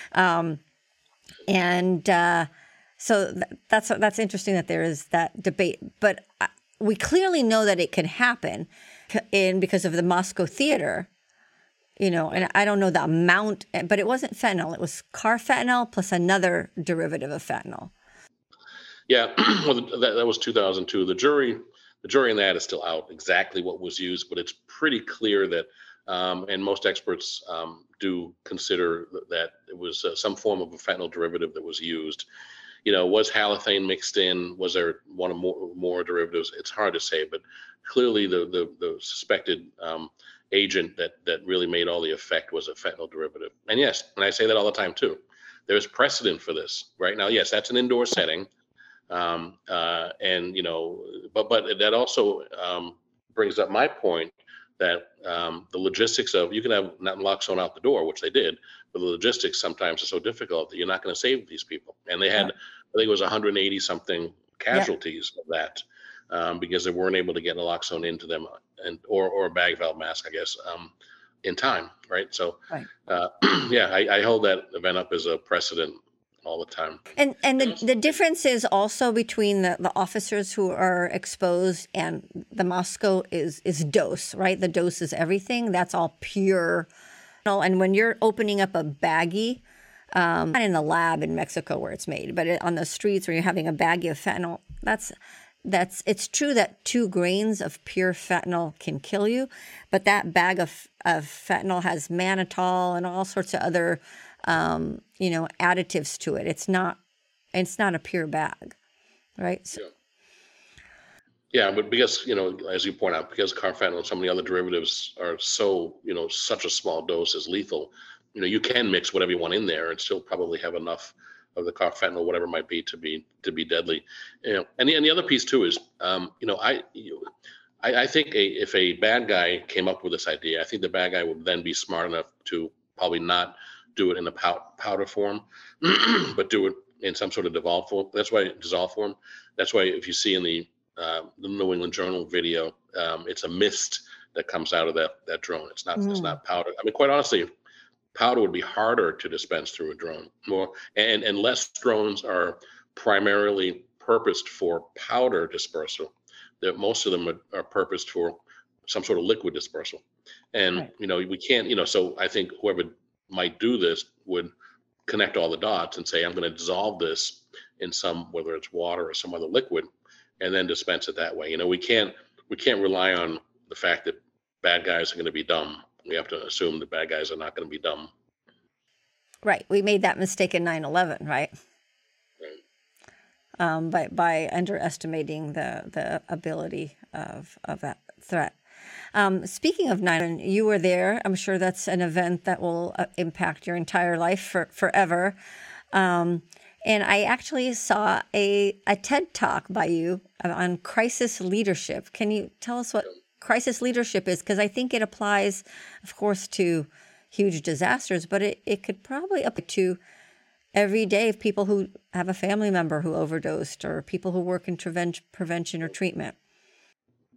So that's interesting that there is that debate, but we clearly know that it can happen because of the Moscow theater, and I don't know the amount, but it wasn't fentanyl. It was carfentanil plus another derivative of fentanyl. Yeah, well, that was 2002. The jury in that is still out exactly what was used, but it's pretty clear that, and most experts do consider that it was some form of a fentanyl derivative that was used. Was halothane mixed in? Was there one or more derivatives? It's hard to say, but clearly the suspected agent that really made all the effect was a fentanyl derivative. And yes, and I say that all the time too. There's precedent for this right now. Yes, that's an indoor setting, but that also brings up my point that the logistics of, you can have naloxone out the door, which they did, but the logistics sometimes are so difficult that you're not going to save these people. And they had, I think it was 180 something casualties of that because they weren't able to get naloxone into them, or a bag valve mask, I guess, in time, right? So, I hold that event up as a precedent all the time. And the difference is also between the officers who are exposed and the Moscow is dose, right? The dose is everything. That's all pure. And when you're opening up a baggie, not in the lab in Mexico where it's made, but on the streets where you're having a baggie of fentanyl, it's true that 2 grains of pure fentanyl can kill you, but that bag of fentanyl has mannitol and all sorts of other additives to it. It's not a pure bag, right? So, yeah, but because, as you point out, because carfentanil and some of the other derivatives are so, such a small dose is lethal, you can mix whatever you want in there and still probably have enough of the carfentanil, whatever it might be, to be deadly. And the other piece too is, I think if a bad guy came up with this idea, I think the bad guy would then be smart enough to probably not do it in a powder form, but do it in some sort of dissolved form. That's why if you see in the New England Journal video, it's a mist that comes out of that drone. It's not powder. I mean, quite honestly, powder would be harder to dispense through a drone. And less drones are primarily purposed for powder dispersal. Most of them are purposed for some sort of liquid dispersal. And we can't. So I think whoever might do this would connect all the dots and say, I'm going to dissolve this in whether it's water or some other liquid, and then dispense it that way. We can't rely on the fact that bad guys are going to be dumb. We have to assume that bad guys are not going to be dumb. Right. We made that mistake in 9/11, right? By underestimating the ability of that threat. Speaking of 9/11, you were there. I'm sure that's an event that will impact your entire life forever. And I actually saw a TED Talk by you on crisis leadership. Can you tell us what crisis leadership is? Because I think it applies, of course, to huge disasters, but it could probably apply to every day of people who have a family member who overdosed, or people who work in prevention or treatment.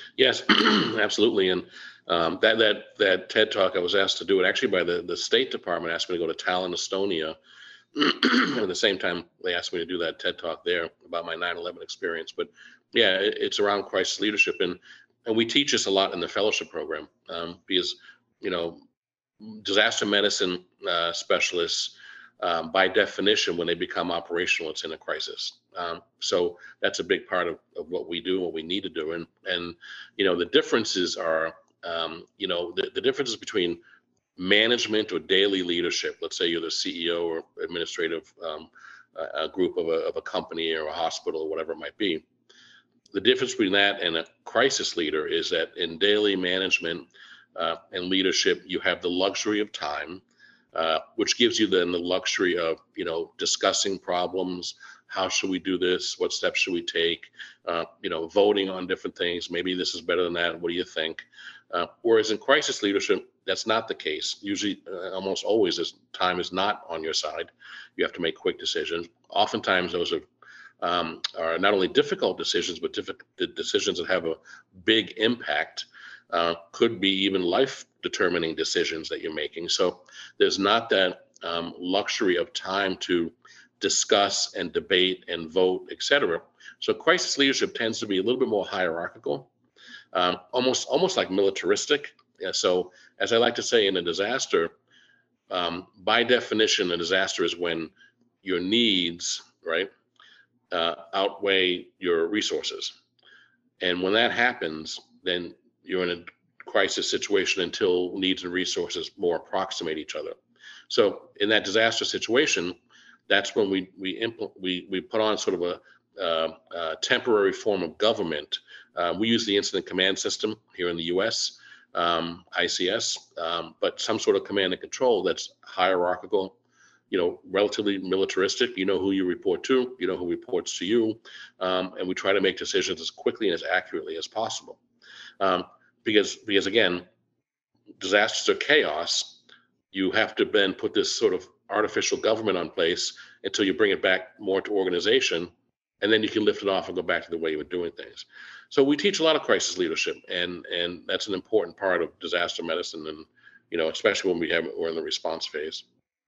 Yes, absolutely. And that TED Talk, I was asked to do it actually by the State Department, asked me to go to Tallinn, Estonia. And at the same time, they asked me to do that TED Talk there about my 9/11 experience. But yeah, it's around crisis leadership. And we teach this a lot in the fellowship program, because, you know, disaster medicine specialists, by definition, when they become operational, it's in a crisis. So that's a big part of what we do, what we need to do. And you know, the differences are, the differences between management or daily leadership. Let's say you're the CEO or administrative a group of a company or a hospital or whatever it might be. The difference between that and a crisis leader is that in daily management and leadership, you have the luxury of time, which gives you then the luxury of, discussing problems. How should we do this? What steps should we take? Voting on different things. Maybe this is better than that. What do you think? Whereas in crisis leadership, that's not the case. Usually, almost always, this time is not on your side. You have to make quick decisions. Oftentimes, those are not only difficult decisions, but decisions that have a big impact. Could be even life-determining decisions that you're making. So there's not that luxury of time to discuss and debate and vote, etc. So crisis leadership tends to be a little bit more hierarchical, almost like militaristic. Yeah, so as I like to say in a disaster, by definition, a disaster is when your needs, right, outweigh your resources. And when that happens, then you're in a crisis situation until needs and resources more approximate each other. So in that disaster situation, that's when we put on sort of a temporary form of government. We use the incident command system here in the U.S., ICS, but some sort of command and control that's hierarchical, relatively militaristic. You know who you report to, you know who reports to you, and we try to make decisions as quickly and as accurately as possible. Because again, disasters are chaos. You have to then put this sort of artificial government on place until you bring it back more to organization, and then you can lift it off and go back to the way you were doing things. So we teach a lot of crisis leadership, and that's an important part of disaster medicine, and especially when we're in the response phase.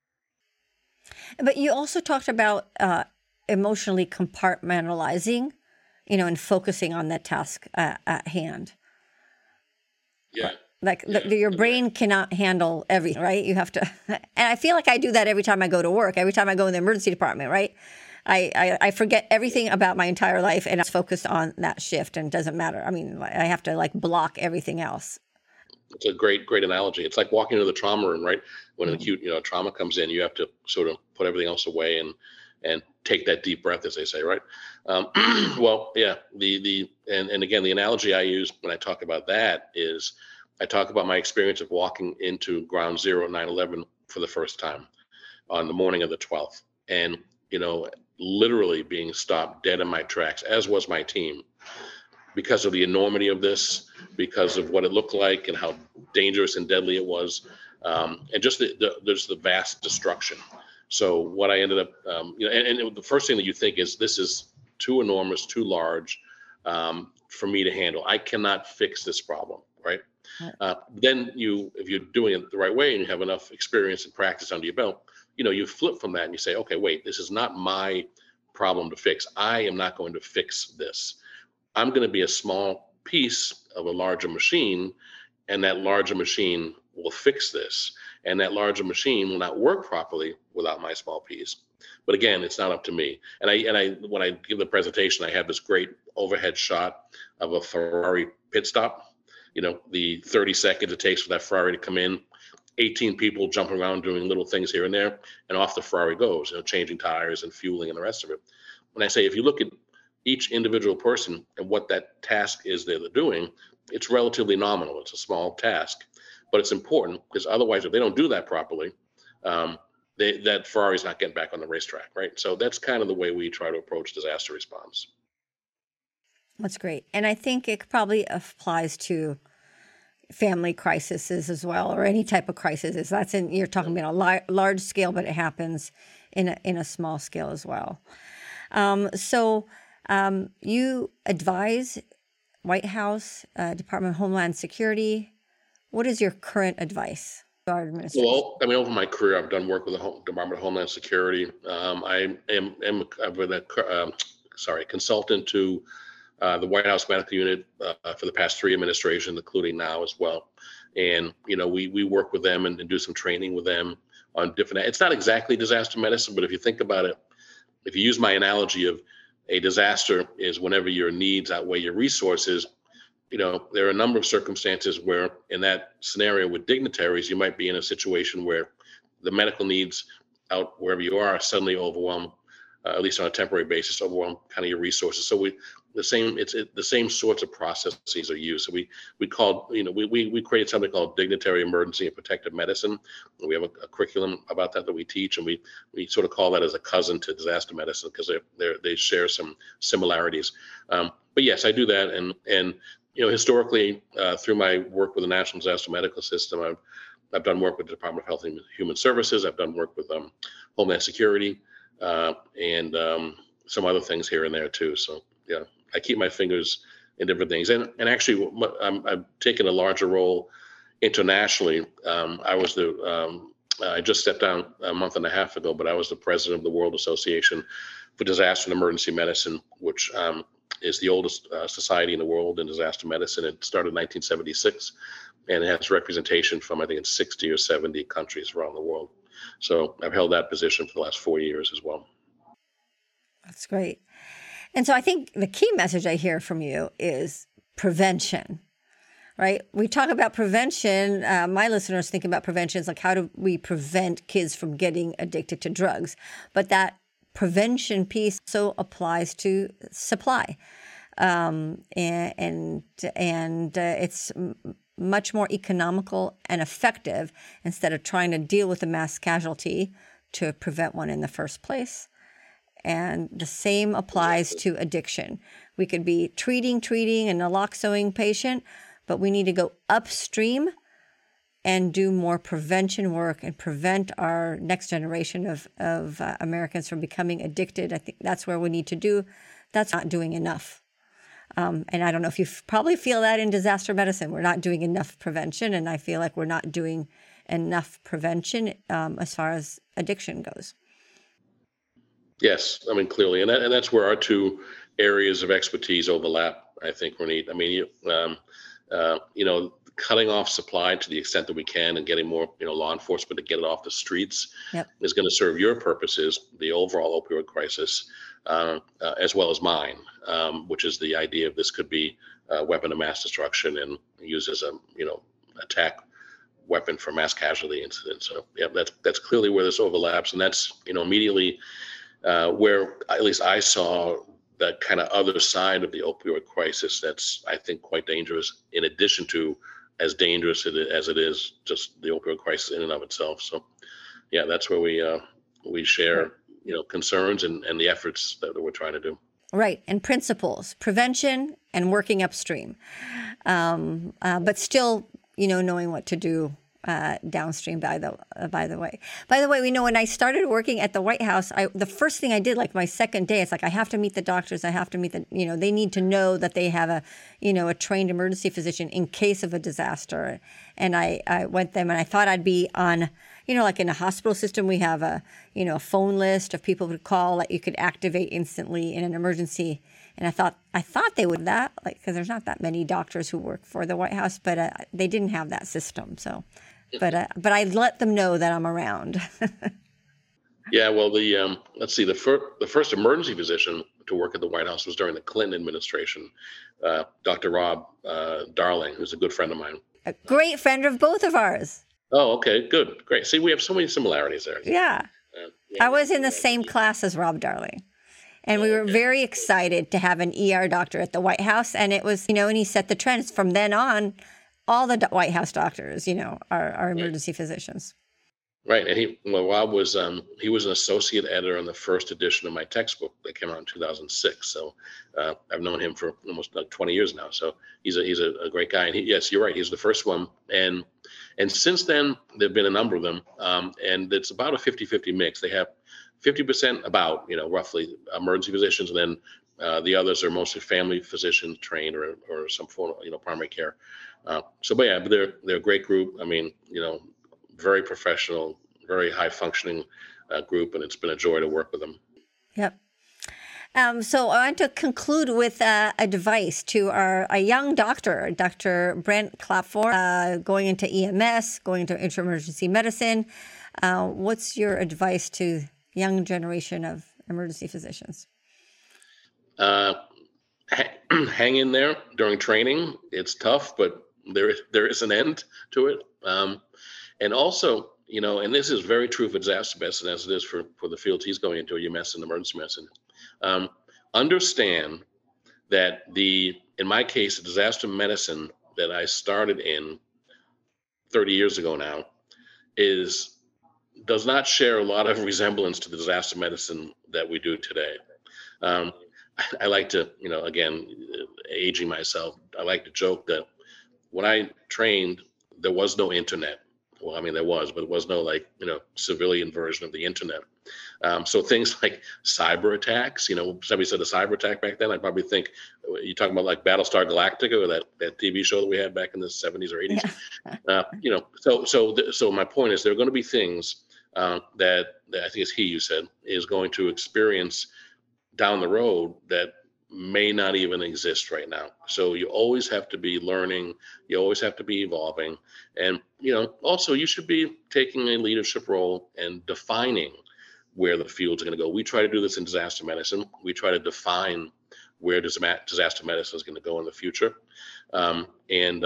But you also talked about emotionally compartmentalizing, and focusing on the task at hand. Yeah. Your brain cannot handle everything, right? You have to, and I feel like I do that every time I go to work, every time I go in the emergency department, right? I forget everything about my entire life and I'm focused on that shift, and it doesn't matter. I mean, I have to block everything else. It's a great analogy. It's like walking into the trauma room, right? When an acute, trauma comes in, you have to sort of put everything else away and take that deep breath, as they say, right? Well, yeah. And again, the analogy I use when I talk about that is I talk about my experience of walking into Ground Zero at 9/11 for the first time on the morning of the 12th, and literally being stopped dead in my tracks, as was my team, because of the enormity of this, because of what it looked like and how dangerous and deadly it was, and just there's the vast destruction. So what I ended up, and the first thing that you think is, this is too enormous, too large for me to handle. I cannot fix this problem, right? Then if you're doing it the right way and you have enough experience and practice under your belt, you flip from that and you say, okay, wait, this is not my problem to fix. I am not going to fix this. I'm going to be a small piece of a larger machine, and that larger machine will fix this. And that larger machine will not work properly without my small piece. But again, it's not up to me. And I when I give the presentation, I have this great overhead shot of a Ferrari pit stop. The 30 seconds it takes for that Ferrari to come in, 18 people jumping around doing little things here and there, and off the Ferrari goes, changing tires and fueling and the rest of it. When I say, if you look at each individual person and what that task is they're doing, it's relatively nominal. It's a small task, but it's important, because otherwise, if they don't do that properly, that Ferrari's not getting back on the racetrack, right? So that's kind of the way we try to approach disaster response. That's great. And I think it probably applies to family crises as well, or any type of crisis. You're talking about a large scale, but it happens in a small scale as well. So you advise White House, Department of Homeland Security. What is your current advice to our administration? Well, I mean, over my career, I've done work with the Department of Homeland Security. I've been a consultant to the White House Medical Unit for the past 3 administrations, including now as well. And, we work with them and do some training with them on different, it's not exactly disaster medicine, but if you think about it, if you use my analogy of a disaster is whenever your needs outweigh your resources, there are a number of circumstances where in that scenario with dignitaries, you might be in a situation where the medical needs out wherever you are suddenly overwhelm, at least on a temporary basis, overwhelm kind of your resources. So the same sorts of processes are used. So we created something called Dignitary Emergency and Protective Medicine. We have a curriculum about that we teach, and we sort of call that as a cousin to disaster medicine because they share some similarities. But yes, I do that, and historically through my work with the National Disaster Medical System, I've done work with the Department of Health and Human Services. I've done work with Homeland Security and some other things here and there too. So yeah. I keep my fingers in different things, and actually, I've taken a larger role internationally. I just stepped down a month and a half ago, but I was the president of the World Association for Disaster and Emergency Medicine, which is the oldest society in the world in disaster medicine. It started in 1976, and it has representation from I think it's 60 or 70 countries around the world. So I've held that position for the last 4 years as well. That's great. And so I think the key message I hear from you is prevention, right? We talk about prevention. My listeners think about prevention as like, how do we prevent kids from getting addicted to drugs? But that prevention piece so applies to supply. And it's much more economical and effective instead of trying to deal with a mass casualty to prevent one in the first place. And the same applies to addiction. We could be treating a naloxone patient, but we need to go upstream and do more prevention work and prevent our next generation of Americans from becoming addicted. I think that's where we need to do. That's not doing enough. And I don't know if you probably feel that in disaster medicine. We're not doing enough prevention, and I feel like we're not doing enough prevention as far as addiction goes. Yes, I mean, clearly, and that's where our two areas of expertise overlap, I think, Ronit. I mean, cutting off supply to the extent that we can and getting more, law enforcement to get it off the streets is going to serve your purposes, the overall opioid crisis, as well as mine, which is the idea of this could be a weapon of mass destruction and used as a, attack weapon for mass casualty incidents. So, yeah, that's clearly where this overlaps, and that's, immediately where at least I saw that kind of other side of the opioid crisis that's, I think, quite dangerous, in addition to as dangerous as it is just the opioid crisis in and of itself. So, yeah, that's where we share, concerns and the efforts that we're trying to do. Right. And principles, prevention and working upstream, but still, knowing what to do downstream. By the way, when I started working at the White House, the first thing I did, like my second day, it's like I have to meet the doctors. I have to meet they need to know that they have a trained emergency physician in case of a disaster. And I went them, and I thought I'd be on, like in a hospital system, we have a phone list of people who call that you could activate instantly in an emergency. And I thought they would that, because there's not that many doctors who work for the White House, but they didn't have that system. So. But I let them know that I'm around. Yeah, well, let's see, the first emergency physician to work at the White House was during the Clinton administration, Dr. Rob Darling, who's a good friend of mine. A great friend of both of ours. Oh, okay, good, great. See, we have so many similarities there. Yeah. I was in the same class as Rob Darling. And we were very excited to have an ER doctor at the White House. And it was, and he set the trends. From then on, all the White House doctors, are emergency physicians. Right, and Rob was he was an associate editor on the first edition of my textbook that came out in 2006. So I've known him for almost 20 years now. So he's a great guy. And yes, you're right. He's the first one. And since then there've been a number of them, and it's about a 50-50 mix. They have 50% roughly emergency physicians, and then The others are mostly family physician trained or some form, primary care. But they're a great group. I mean, very professional, very high functioning group, and it's been a joy to work with them. Yep. So I want to conclude with advice to a young doctor, Dr. Brent Klapthor, going into EMS, going into emergency medicine. What's your advice to young generation of emergency physicians? Hang in there during training. It's tough, but there is an end to it. And also, and this is very true for disaster medicine as it is for the fields he's going into, EMS and emergency medicine. Understand that in my case, the disaster medicine that I started in 30 years ago now does not share a lot of resemblance to the disaster medicine that we do today. I like to, again, aging myself, I like to joke that when I trained, there was no internet. Well, I mean, there was, but there was no civilian version of the internet. So things like cyber attacks, somebody said a cyber attack back then, I probably think you're talking about like Battlestar Galactica or that TV show that we had back in the 70s or 80s. So my point is there are going to be things that I think it's you said is going to experience down the road that may not even exist right now. So you always have to be learning. You always have to be evolving. And, also you should be taking a leadership role and defining where the fields are going to go. We try to do this in disaster medicine. We try to define where disaster medicine is going to go in the future. And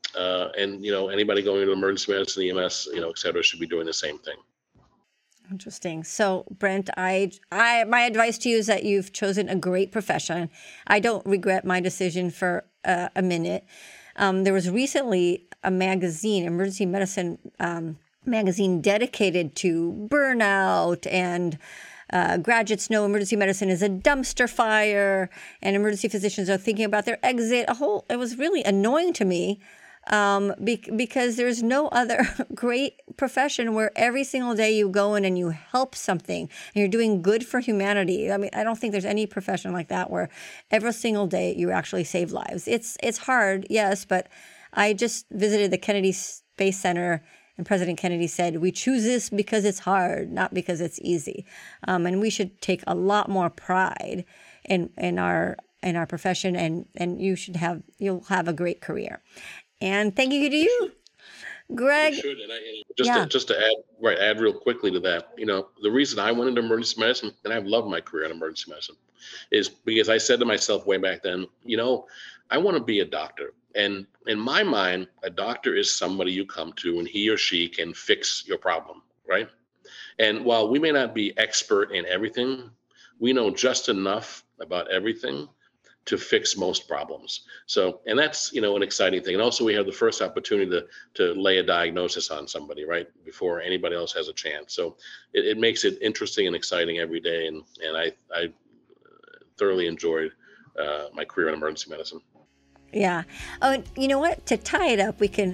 anybody going into emergency medicine, EMS, et cetera, should be doing the same thing. Interesting. So, Brent, my advice to you is that you've chosen a great profession. I don't regret my decision for a minute. There was recently a magazine, emergency medicine magazine, dedicated to burnout, and graduates know emergency medicine is a dumpster fire, and emergency physicians are thinking about their exit. It was really annoying to me. Because there's no other great profession where every single day you go in and you help something and you're doing good for humanity. I mean, I don't think there's any profession like that where every single day you actually save lives. It's hard, yes, but I just visited the Kennedy Space Center and President Kennedy said, we choose this because it's hard, not because it's easy. And we should take a lot more pride in our profession, and you'll have a great career. And thank you to you, Greg. You should, and just to add real quickly to that, the reason I went into emergency medicine, and I've loved my career in emergency medicine, is because I said to myself way back then, I want to be a doctor. And in my mind, a doctor is somebody you come to and he or she can fix your problem, right? And while we may not be expert in everything, we know just enough about everything to fix most problems. So, and that's, an exciting thing. And also we have the first opportunity to lay a diagnosis on somebody, right, before anybody else has a chance. So it makes it interesting and exciting every day. And I thoroughly enjoyed my career in emergency medicine. Yeah. Oh, you know what? To tie it up, we can,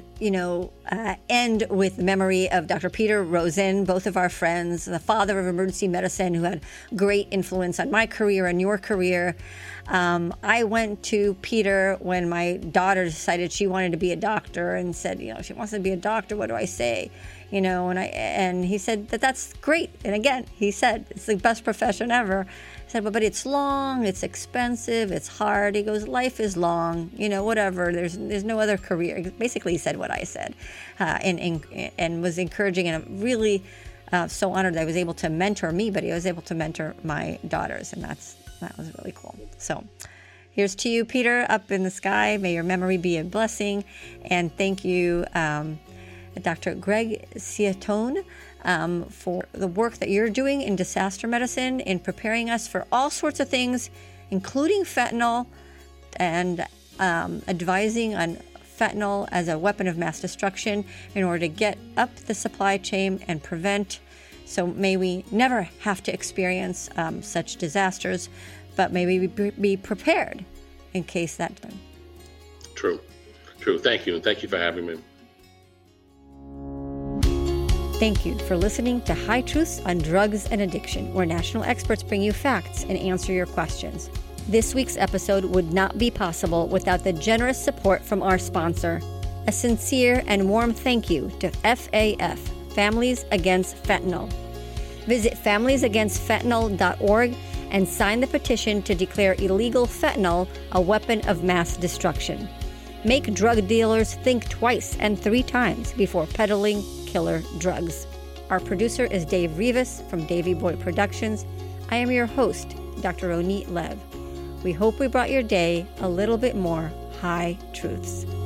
end with the memory of Dr. Peter Rosen, both of our friends, the father of emergency medicine, who had great influence on my career and your career. I went to Peter when my daughter decided she wanted to be a doctor and said, she wants to be a doctor. What do I say? And he said that's great. And again, he said, it's the best profession ever. I said, but it's long, it's expensive, it's hard. He goes, life is long, whatever. There's no other career. Basically, he said what I said, and was encouraging. And I'm really so honored that I was able to mentor me, but he was able to mentor my daughters, and that was really cool. So here's to you, Peter, up in the sky. May your memory be a blessing. And thank you, Dr. Greg Ciatone, for the work that you're doing in disaster medicine, in preparing us for all sorts of things, including fentanyl, and advising on fentanyl as a weapon of mass destruction in order to get up the supply chain and prevent. So may we never have to experience such disasters, but may we be prepared in case that happens. True. Thank you. And thank you for having me. Thank you for listening to High Truths on Drugs and Addiction, where national experts bring you facts and answer your questions. This week's episode would not be possible without the generous support from our sponsor. A sincere and warm thank you to FAF, Families Against Fentanyl. Visit familiesagainstfentanyl.org and sign the petition to declare illegal fentanyl a weapon of mass destruction. Make drug dealers think twice and 3 times before peddling killer drugs. Our producer is Dave Rivas from Davey Boy Productions. I am your host, Dr. Ronit Lev. We hope we brought your day a little bit more high truths.